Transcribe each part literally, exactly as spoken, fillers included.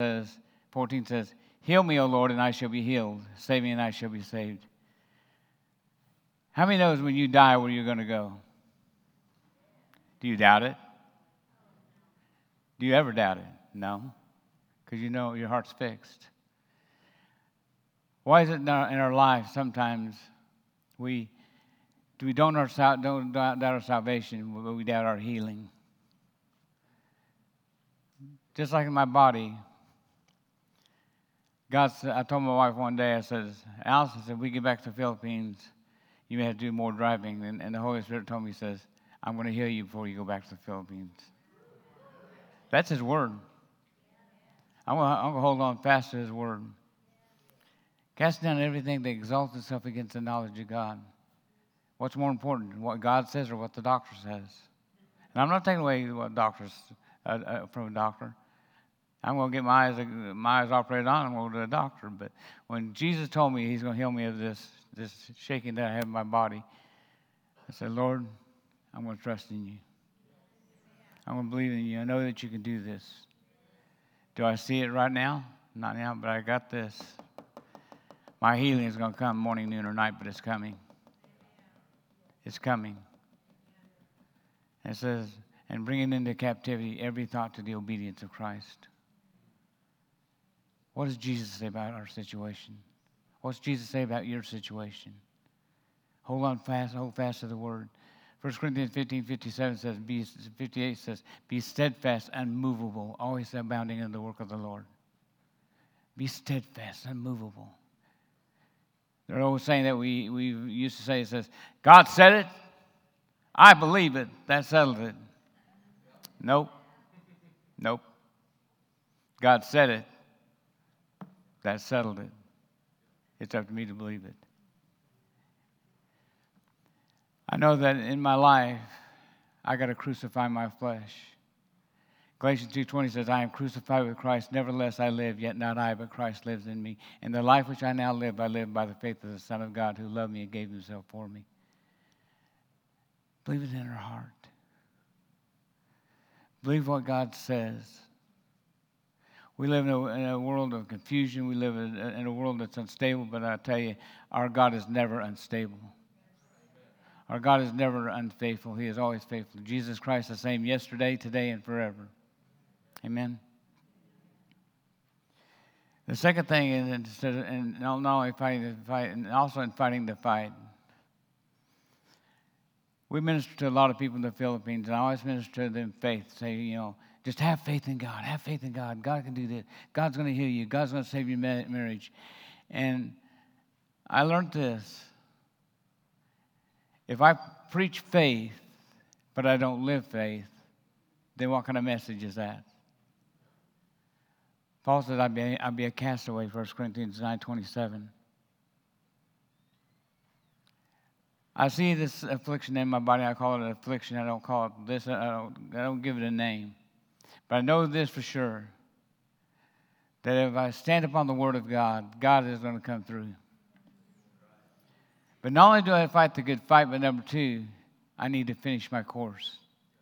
says, fourteen says, heal me, O Lord, and I shall be healed. Save me, and I shall be saved. How many knows when you die where you're going to go? Do you doubt it? Do you ever doubt it? No. Because you know your heart's fixed. Why is it in our, in our life sometimes we we don't, our, don't doubt our salvation, but we doubt our healing? Just like in my body, God said, I told my wife one day, I said, Allison said, if we get back to the Philippines, you may have to do more driving. And, and the Holy Spirit told me, he says, I'm going to heal you before you go back to the Philippines. That's His word. I'm going, to, I'm going to hold on fast to His word. Cast down everything that exalts itself against the knowledge of God. What's more important, what God says or what the doctor says? And I'm not taking away what doctors uh, uh, from a doctor. I'm going to get my eyes, my eyes operated on. I'm going to go to the doctor. But when Jesus told me He's going to heal me of this, this shaking that I have in my body, I said, Lord, I'm going to trust in you. I'm going to believe in you. I know that you can do this. Do I see it right now? Not now, but I got this. My healing is going to come morning, noon, or night, but it's coming. It's coming. And it says, and bringing into captivity every thought to the obedience of Christ. What does Jesus say about our situation? What's Jesus say about your situation? Hold on fast, hold fast to the word. First Corinthians fifteen fifty-seven says, be, fifty-eight says, be steadfast, unmovable, always abounding in the work of the Lord. Be steadfast, unmovable. They're always saying that we, we used to say, it says, God said it, I believe it, that settled it. Nope. Nope. God said it, that settled it. It's up to me to believe it. I know that in my life, I got to crucify my flesh. Galatians two twenty says, I am crucified with Christ. Nevertheless I live, yet not I, but Christ lives in me. And the life which I now live, I live by the faith of the Son of God who loved me and gave Himself for me. Believe it in our heart. Believe what God says. We live in a, in a world of confusion. We live in a, in a world that's unstable, but I tell you, our God is never unstable. Our God is never unfaithful. He is always faithful. Jesus Christ the same yesterday, today, and forever. Amen. The second thing is, and not only fighting the fight, and also in fighting the fight. We minister to a lot of people in the Philippines, and I always minister to them faith. Say, you know, just have faith in God. Have faith in God. God can do this. God's going to heal you. God's going to save your marriage. And I learned this. If I preach faith, but I don't live faith, then what kind of message is that? Paul said, I'd be, I'd be a castaway, First Corinthians nine twenty-seven. I see this affliction in my body. I call it an affliction. I don't call it this. I don't, I don't give it a name. But I know this for sure, that if I stand upon the Word of God, God is going to come through. But not only do I fight the good fight, but number two, I need to finish my course.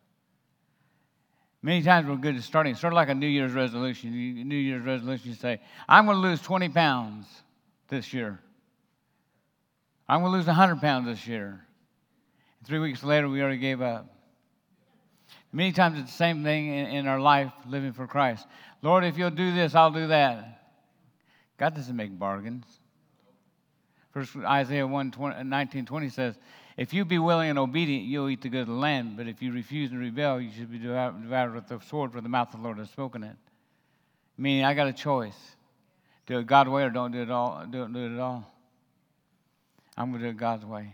Many times we're good at starting. Sort of like a New Year's resolution. You, New Year's resolution, you say, I'm going to lose twenty pounds this year. I'm going to lose one hundred pounds this year. And three weeks later, we already gave up. Many times it's the same thing in, in our life, living for Christ. Lord, if you'll do this, I'll do that. God doesn't make bargains. First Isaiah one nineteen twenty says, if you be willing and obedient, you'll eat the good of the land. But if you refuse and rebel, you should be devoured with the sword, for the mouth of the Lord has spoken it. Meaning, I got a choice. Do it God's way or don't do it all. Don't do it at all. I'm going to do it God's way.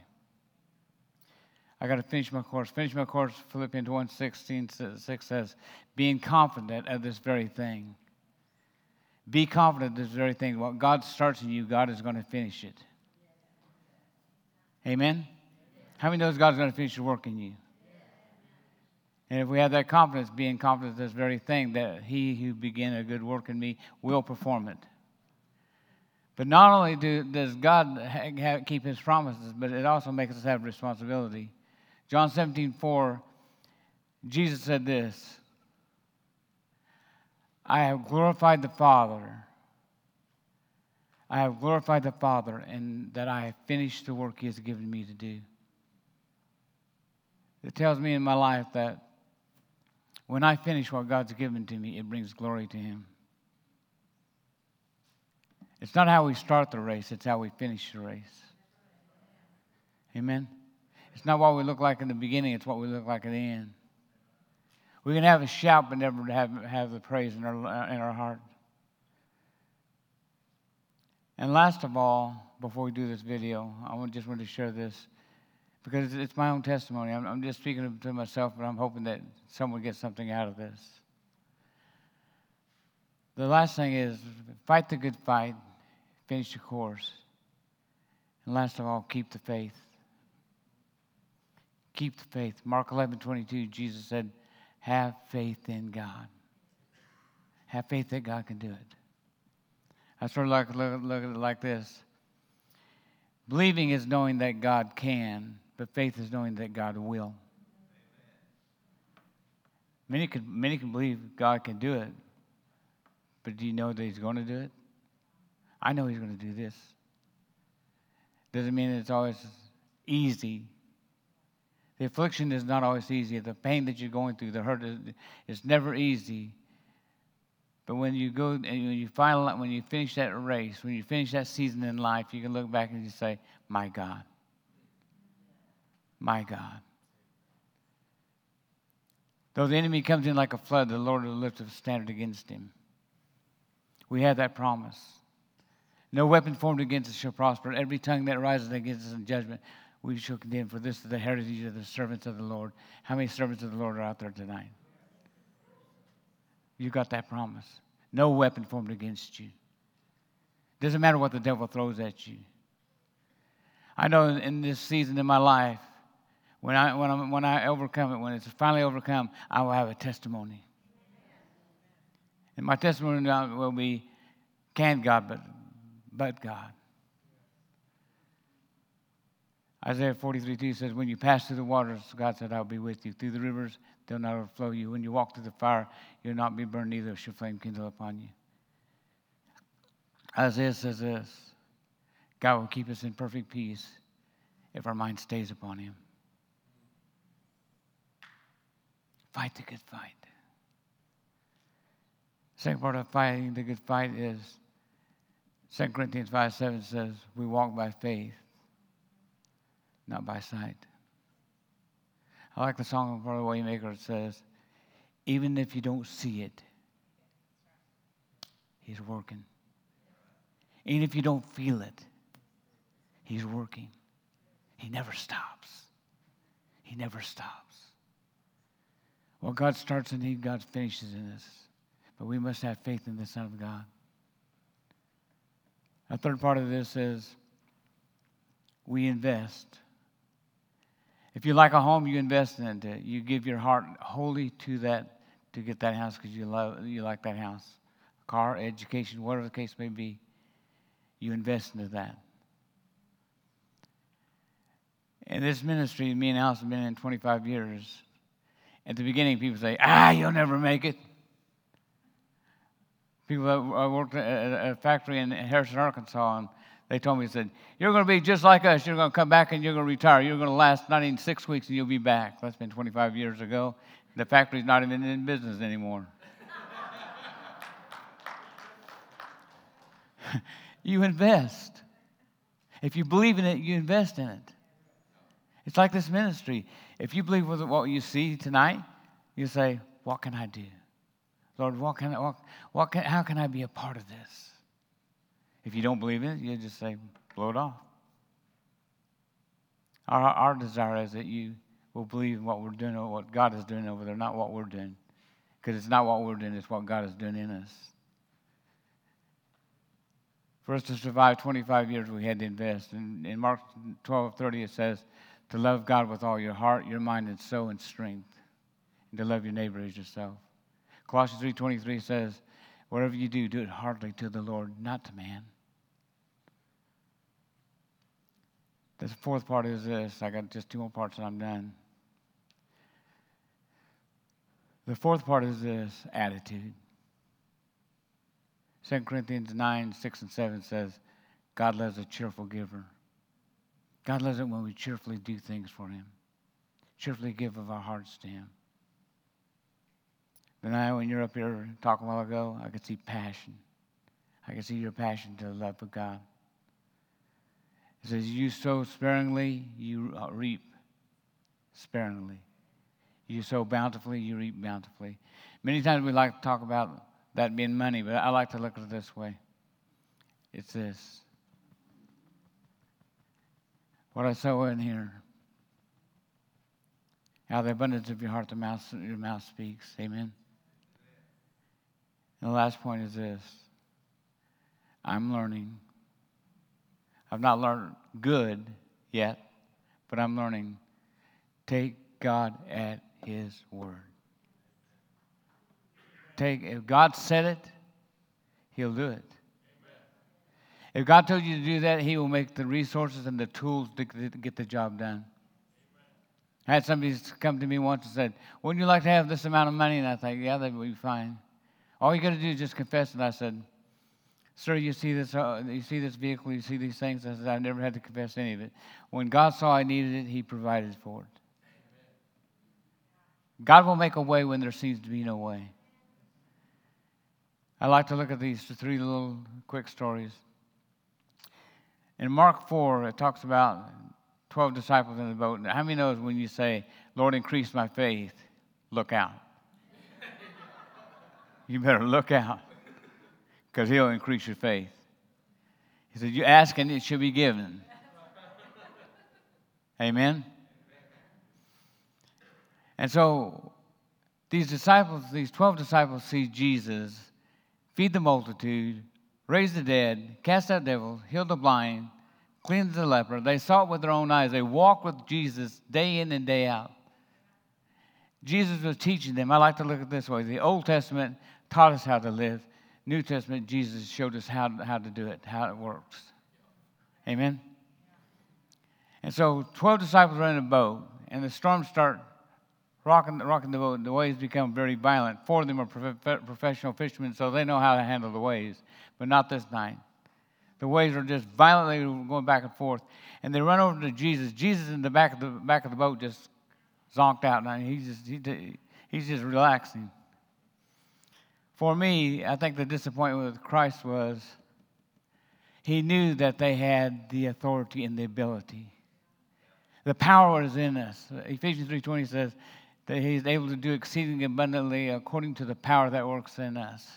I got to finish my course. Finish my course, Philippians one sixteen six says, being confident of this very thing. Be confident of this very thing. What God starts in you, God is going to finish it. Amen? How many knows God's going to finish the work in you? And if we have that confidence, being confident of this very thing, that He who began a good work in me will perform it. But not only do, does God ha- ha- keep His promises, but it also makes us have responsibility. John seventeen four, Jesus said this, I have glorified the Father. I have glorified the Father, and that I have finished the work He has given me to do. It tells me in my life that when I finish what God's given to me, it brings glory to Him. It's not how we start the race, it's how we finish the race. Amen? It's not what we look like in the beginning, it's what we look like at the end. We can have a shout, but never have, have the praise in our, in our heart. And last of all, before we do this video, I just want to share this because it's my own testimony. I'm, I'm just speaking to myself, but I'm hoping that someone gets something out of this. The last thing is fight the good fight, finish the course. And last of all, keep the faith. Keep the faith. Mark eleven twenty-two, Jesus said, have faith in God. Have faith that God can do it. I sort of like look, look at it like this. Believing is knowing that God can, but faith is knowing that God will. Many can, many can believe God can do it, but do you know that He's going to do it? I know He's going to do this. Doesn't mean it's always easy. The affliction is not always easy. The pain that you're going through, the hurt, is, is never easy. But when you go and when you final, when you finish that race, when you finish that season in life, you can look back and you say, "My God, my God." Though the enemy comes in like a flood, the Lord will lift up a standard against him. We have that promise. No weapon formed against us shall prosper. Every tongue that rises against us in judgment, we shall condemn. For this is the heritage of the servants of the Lord. How many servants of the Lord are out there tonight? You got that promise. No weapon formed against you. Doesn't matter what the devil throws at you. I know in this season in my life, when I when I when I overcome it, when it's finally overcome, I will have a testimony. And my testimony now will be, can God, but but God. Isaiah forty-three two says, when you pass through the waters, God said, I'll be with you. Through the rivers, they'll not overflow you. When you walk through the fire, you'll not be burned, neither shall flame kindle upon you. Isaiah says this, God will keep us in perfect peace if our mind stays upon Him. Fight the good fight. Second part of fighting the good fight is Second Corinthians five seven says, we walk by faith, not by sight. I like the song of the Waymaker. It says, even if you don't see it, He's working. Even if you don't feel it, He's working. He never stops. He never stops. Well, God starts in Him, God finishes in us. But we must have faith in the Son of God. A third part of this is we invest. If you like a home, you invest in it. You give your heart wholly to that, to get that house because you love, you like that house. Car, education, whatever the case may be, you invest into that. In this ministry, me and Alice have been in twenty-five years. At the beginning, people say, ah, you'll never make it. People that worked at a factory in Harrison, Arkansas, and they told me, they said, you're going to be just like us. You're going to come back and you're going to retire. You're going to last not even six weeks and you'll be back. That's been twenty-five years ago. The factory's not even in business anymore. You invest. If you believe in it, you invest in it. It's like this ministry. If you believe with what you see tonight, you say, what can I do? Lord, what can I, what, what can, how can I be a part of this? If you don't believe in it, you just say, blow it off. Our, our desire is that you will believe in what we're doing or what God is doing over there, not what we're doing. Because it's not what we're doing, it's what God is doing in us. For us to survive twenty-five years, we had to invest. And in Mark twelve thirty, it says, to love God with all your heart, your mind, and soul, and strength. And to love your neighbor as yourself. Colossians three twenty-three says, whatever you do, do it heartily to the Lord, not to man. The fourth part is this. I got just two more parts and I'm done. The fourth part is this, attitude. Second Corinthians nine, six and seven says, God loves a cheerful giver. God loves it when we cheerfully do things for him. Cheerfully give of our hearts to him. But now when you're up here talking a while ago, I could see passion. I can see your passion to the love of God. It says, you sow sparingly, you reap sparingly. You sow bountifully, you reap bountifully. Many times we like to talk about that being money, but I like to look at it this way. It's this. What I sow in here, out of the abundance of your heart, the mouth, your mouth speaks. Amen. And the last point is this. I'm learning. I've not learned good yet, but I'm learning. Take God at his word. Take, if God said it, he'll do it. If God told you to do that, he will make the resources and the tools to, to get the job done. I had somebody come to me once and said, wouldn't you like to have this amount of money? And I thought, yeah, that would be fine. All you got to do is just confess. And I said, sir, you see this uh, you see this vehicle, you see these things? I said, I've never had to confess any of it. When God saw I needed it, he provided for it. God will make a way when there seems to be no way. I like to look at these three little quick stories. In Mark four, it talks about twelve disciples in the boat. How many knows when you say, Lord, increase my faith, look out? You better look out, because he'll increase your faith. He said, you ask and it shall be given. Amen? And so these disciples, these twelve disciples see Jesus feed the multitude, raise the dead, cast out devils, heal the blind, cleanse the leper. They saw it with their own eyes. They walked with Jesus day in and day out. Jesus was teaching them. I like to look at it this way. The Old Testament taught us how to live. New Testament, Jesus showed us how, how to do it, how it works. Amen? And so twelve disciples are in a boat, and the storms start rocking, rocking the boat. The waves become very violent. Four of them are prof- professional fishermen, so they know how to handle the waves, but not this night. The waves are just violently going back and forth, and they run over to Jesus. Jesus in the back of the back of the boat just zonked out, and he's just he, he's just relaxing. For me, I think the disappointment with Christ was he knew that they had the authority and the ability. The power is in us. Ephesians three twenty says that he's able to do exceeding abundantly according to the power that works in us.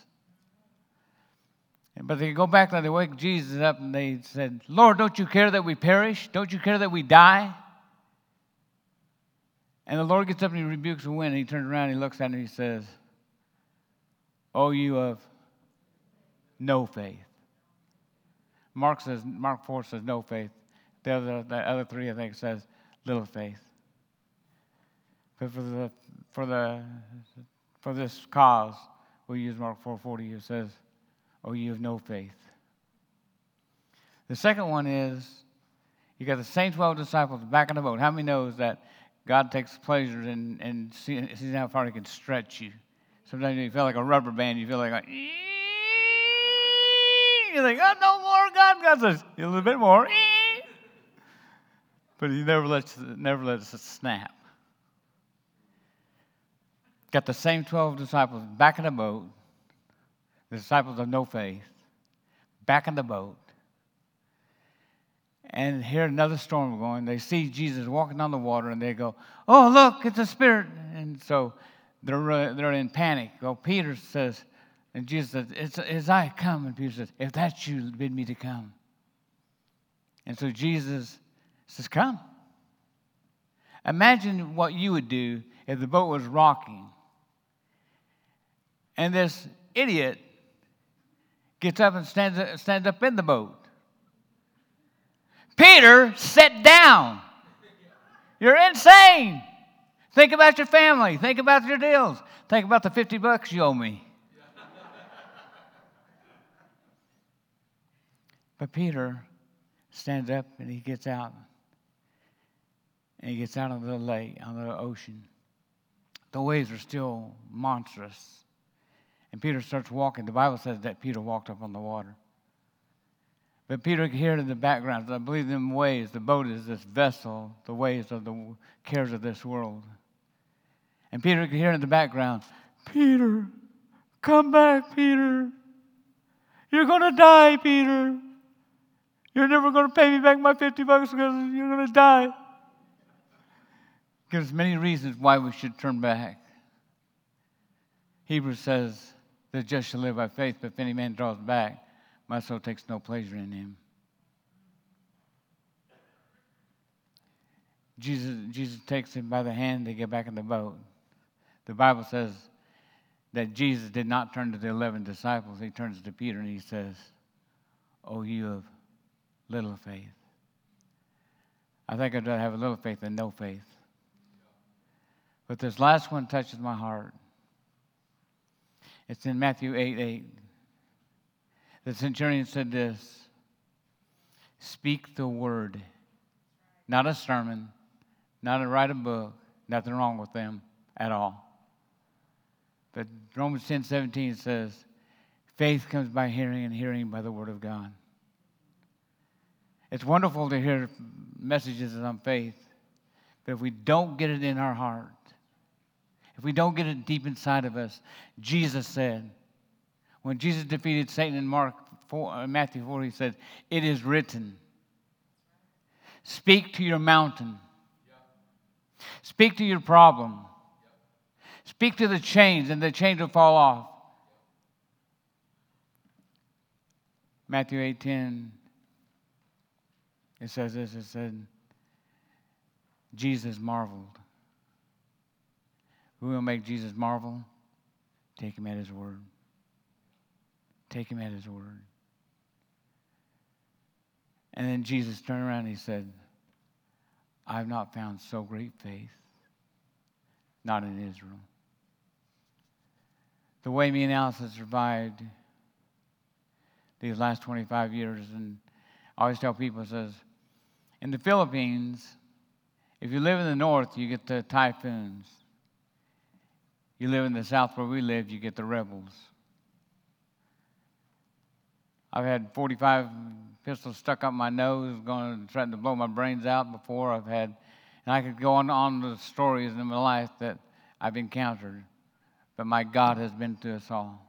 But they go back and they wake Jesus up and they said, Lord, don't you care that we perish? Don't you care that we die? And the Lord gets up and he rebukes the wind and he turns around and he looks at him and he says, oh, you of no faith. Mark says, Mark four says no faith. The other, the other three, I think, says little faith. But for the for the for this cause, we use Mark four forty. It says, oh, you have no faith. The second one is you got the same twelve disciples back in the boat. How many knows that God takes pleasure in, in seeing, seeing how far he can stretch you? Sometimes you feel like a rubber band. You feel like, a, you think, oh, no more. God, God says, a little bit more. But he never lets, never lets it snap. Got the same twelve disciples back in the boat. The disciples of no faith. Back in the boat. And hear another storm going. They see Jesus walking on the water and they go, oh, look, it's a spirit. And so they're, uh, they're in panic. Well, Peter says, and Jesus says, it's, it's I come. And Peter says, if that's you, bid me to come. And so Jesus says, come. Imagine what you would do if the boat was rocking. And this idiot gets up and stands, stands up in the boat. Peter, sit down. You're insane. Think about your family. Think about your deals. Think about the fifty bucks you owe me. But Peter stands up and he gets out. And he gets out on the lake, on the ocean. The waves are still monstrous. And Peter starts walking. The Bible says that Peter walked up on the water. But Peter could hear in the background, I believe them waves, the boat is this vessel, the waves of the cares of this world. And Peter could hear in the background, Peter, come back, Peter. You're going to die, Peter. You're never going to pay me back my fifty bucks because you're going to die. There's many reasons why we should turn back. Hebrews says, the just shall live by faith, but if any man draws back, my soul takes no pleasure in him. Jesus, Jesus takes him by the hand to get back in the boat. The Bible says that Jesus did not turn to the eleven disciples. He turns to Peter and he says, oh, you of little faith. I think I'd rather have a little faith than no faith. But this last one touches my heart. It's in Matthew eight eight. The centurion said this, speak the word, not a sermon, not to write a book, nothing wrong with them at all. But Romans ten seventeen says, faith comes by hearing and hearing by the word of God. It's wonderful to hear messages on faith, but if we don't get it in our heart, if we don't get it deep inside of us, Jesus said, when Jesus defeated Satan in Mark four, uh, Matthew four, he said, it is written. Speak to your mountain. Speak to your problem. Speak to the chains, and the chains will fall off. Matthew eight ten, it says this, it said, Jesus marveled. Who will make Jesus marvel? Take him at his word. Take him at his word. And then Jesus turned around and he said, I've not found so great faith, not in Israel. The way me and Alice have survived these last twenty-five years, and I always tell people, it says, in the Philippines, if you live in the north, you get the typhoons. You live in the south where we live, you get the rebels. I've had forty-five pistols stuck up my nose, going to try to blow my brains out before. I've had, and I could go on on the stories in my life that I've encountered. But my God has been to us all.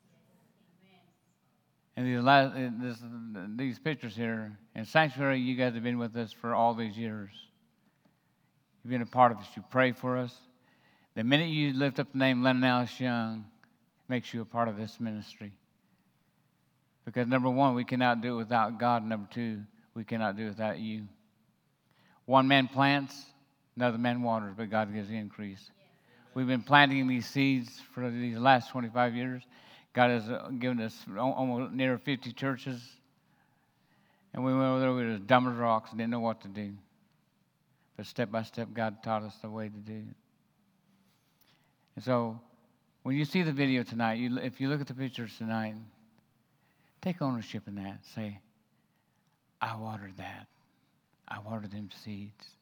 And these, last, this, these pictures here, in Sanctuary, you guys have been with us for all these years. You've been a part of us. You pray for us. The minute you lift up the name Lennon Alice Young, it makes you a part of this ministry. Because number one, we cannot do it without God. Number two, we cannot do it without you. One man plants, another man waters, but God gives the increase. We've been planting these seeds for these last twenty-five years. God has given us almost near fifty churches. And we went over there, we were as dumb as rocks and didn't know what to do. But step by step, God taught us the way to do it. And so, when you see the video tonight, you, if you look at the pictures tonight, take ownership in that. Say, I watered that. I watered them seeds.